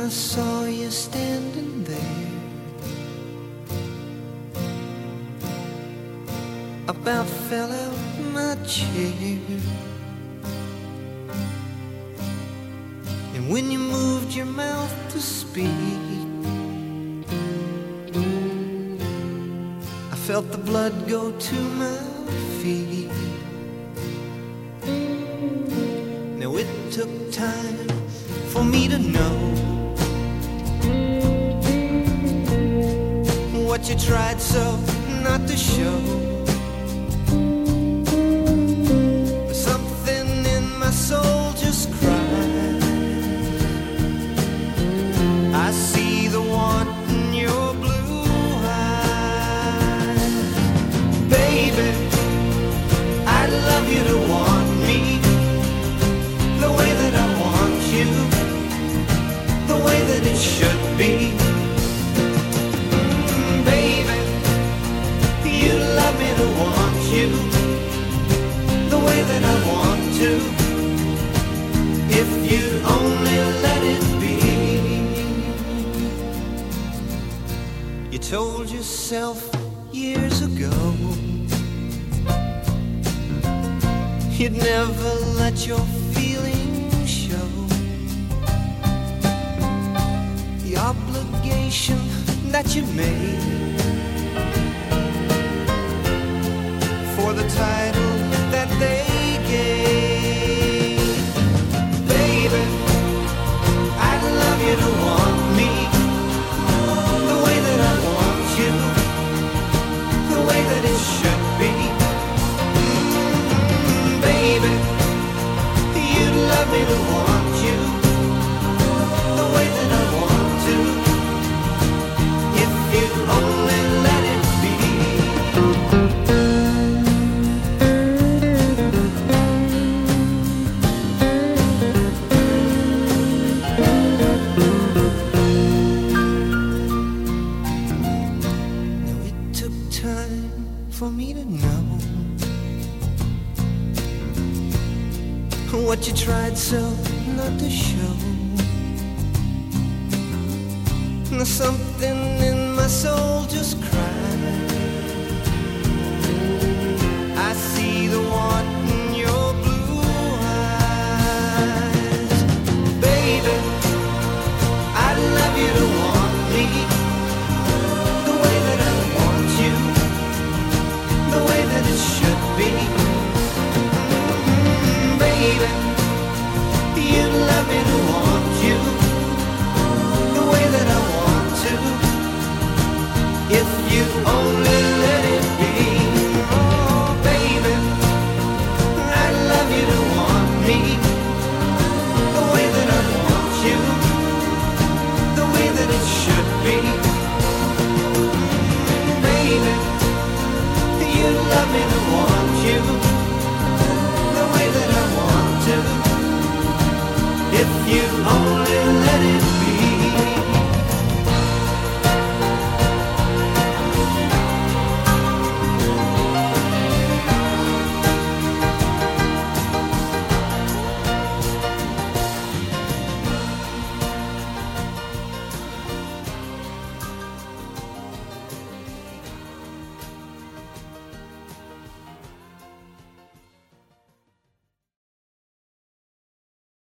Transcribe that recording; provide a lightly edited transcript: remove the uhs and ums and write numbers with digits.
I saw you standing there, about fell out my chair. And when you moved your mouth to speak, I felt the blood go to my feet. Now it took time for me to know what you tried so not to show. Something in my soul just cried. I see the want in your blue eyes. Baby, I'd love you to want me the way that I want you, the way that it should be. Baby, you love me to want you the way that I want to, if you'd only let it be. You told yourself years ago you'd never let your feelings show. The obligation that you made for the title that they gave. Baby, I'd love you to want me the way that I want you, the way that it should be. Baby, you'd love me to want you the way that I want to, if you'd only let it be. Now it took time for me to know what you tried so not to show. Now something in my soul just cried.